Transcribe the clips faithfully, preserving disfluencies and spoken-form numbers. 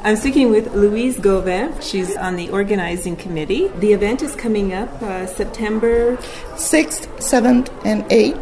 I'm speaking with Louise Gauvin. She's on the organizing committee. The event is coming up uh, September sixth, seventh, and eighth.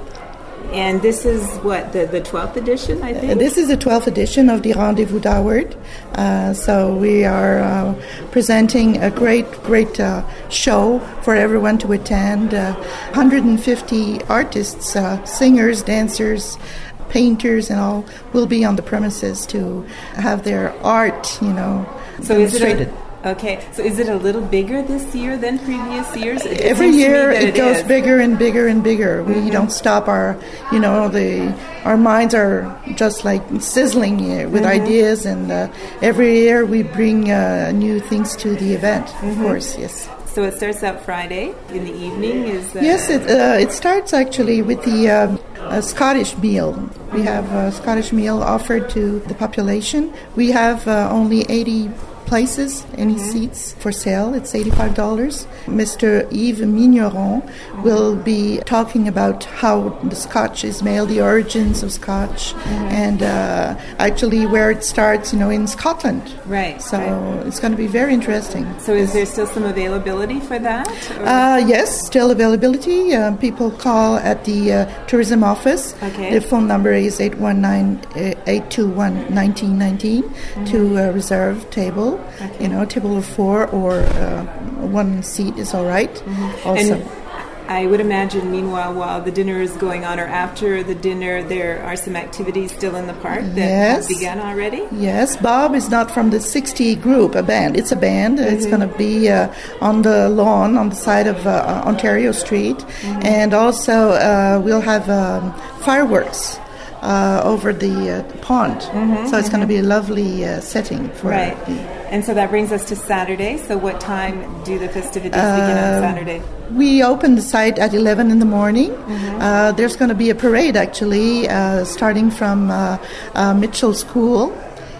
And this is what, the, the twelfth edition, I think? Uh, this is the twelfth edition of the Rendezvous d'Howard. Uh, so we are uh, presenting a great, great uh, show for everyone to attend. Uh, one hundred fifty artists, uh, singers, dancers, painters, and all will be on the premises to have their art, you know, so demonstrated. Is it a, okay, so is it a little bigger this year than previous years? It Every year it, it goes is. bigger and bigger and bigger. We mm-hmm. don't stop. Our, you know, the our minds are just like sizzling with mm-hmm. ideas, and uh, every year we bring uh, new things to the event. Mm-hmm. Of course, yes. So it starts out Friday in the evening? Is uh, Yes, it, uh, it starts actually with the uh, a Scottish meal. We have a Scottish meal offered to the population. We have uh, only eighty places, any mm-hmm. seats for sale. It's eighty-five dollars. Mister Yves Migneron mm-hmm. will be talking about how the Scotch is made, the origins of Scotch, mm-hmm. and uh, actually where it starts, you know, in Scotland. Right. So right. it's going to be very interesting. So is there still some availability for that? Uh, yes, still availability. Uh, people call at the uh, tourism office. Okay. The phone number is eight one nine, eight two one, one nine one nine mm-hmm. to uh, reserve table. Okay. You know, a table of four or uh, one seat is all right. Mm-hmm. Also. And I would imagine, meanwhile, while the dinner is going on or after the dinner, there are some activities still in the park that yes. have begun already? Yes. Bob is not from the sixty group, a band. It's a band. Mm-hmm. It's going to be uh, on the lawn on the side of uh, Ontario Street. Mm-hmm. And also uh, we'll have um, fireworks. Uh, over the uh, pond. Mm-hmm, so it's mm-hmm. going to be a lovely uh, setting for right. The, and so that brings us to Saturday. So what time do the festivities uh, begin on Saturday? We open the site at eleven in the morning. Mm-hmm. Uh, there's going to be a parade, actually, uh, starting from uh, uh, Mitchell School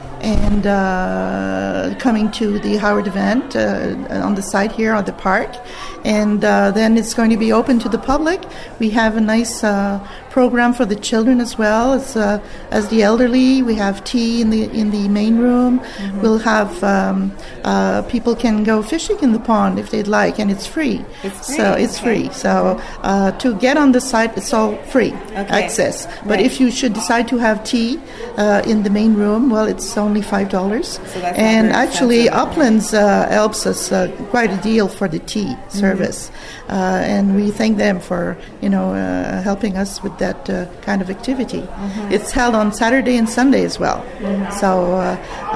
and uh, coming to the Howard event uh, on the site here on the park. And uh, then it's going to be open to the public. We have a nice uh, program for the children as well as uh, as the elderly. We have tea in the in the main room. Mm-hmm. We'll have um, uh, people can go fishing in the pond if they'd like, and it's free. It's free. So it's okay. free. So uh, to get on the site, it's all free okay. access. But right. if you should decide to have tea uh, in the main room, well, it's only five dollars. So that's and actually, expensive. Uplands uh, helps us uh, quite a deal for the tea service. Mm-hmm. Uh, and we thank them for, you know, uh, helping us with that uh, kind of activity. Mm-hmm. It's held on Saturday and Sunday as well. Mm-hmm. So, uh,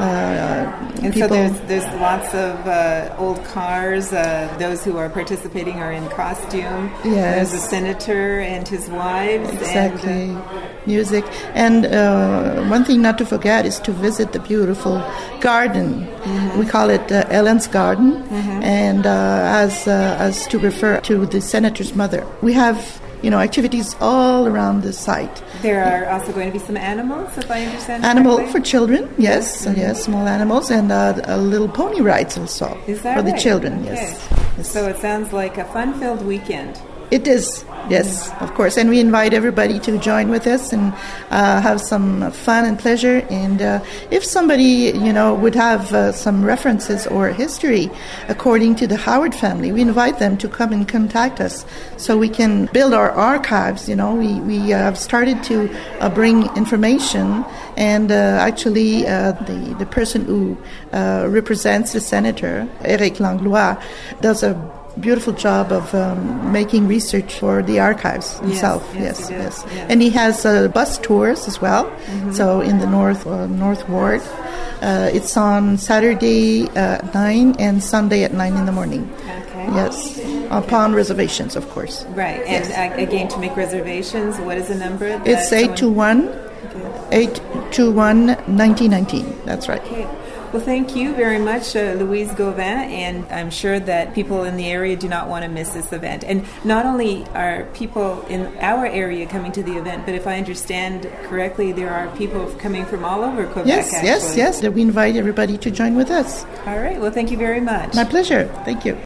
uh, and people so there's, there's lots of uh, old cars. Uh, those who are participating are in costume. Yes. There's a senator and his wives. Exactly. And, uh, music. And uh, one thing not to forget is to visit the beautiful garden. Mm-hmm. We call it uh, Ellen's Garden, mm-hmm. and uh, as uh, as to refer to the senator's mother. We have, you know, activities all around the site. There are also going to be some animals, if I understand Animal correctly? for children, yes, mm-hmm. yes, small animals, and uh, a little pony rides also Is that for right? the children. Okay. Yes. yes. So it sounds like a fun-filled weekend. It is, yes, of course. And we invite everybody to join with us and uh, have some fun and pleasure. And uh, if somebody, you know, would have uh, some references or history according to the Howard family, we invite them to come and contact us so we can build our archives. You know, we, we have started to uh, bring information. And uh, actually, uh, the, the person who uh, represents the senator, Eric Langlois, does a beautiful job of um, making research for the archives himself. Yes, yes, yes, yes. yes. And he has uh, bus tours as well. Mm-hmm. So in the North uh, North Ward, uh, it's on Saturday at nine and Sunday at nine in the morning. Okay. Yes, upon reservations, of course. Right. And yes. uh, again, to make reservations, what is the number? It's eight two one, eight two one, nineteen nineteen. That's right. Okay. Well, thank you very much, uh, Louise Gauvin, and I'm sure that people in the area do not want to miss this event. And not only are people in our area coming to the event, but if I understand correctly, there are people coming from all over Quebec, yes, actually. Yes, yes, yes. We invite everybody to join with us. All right. Well, thank you very much. My pleasure. Thank you.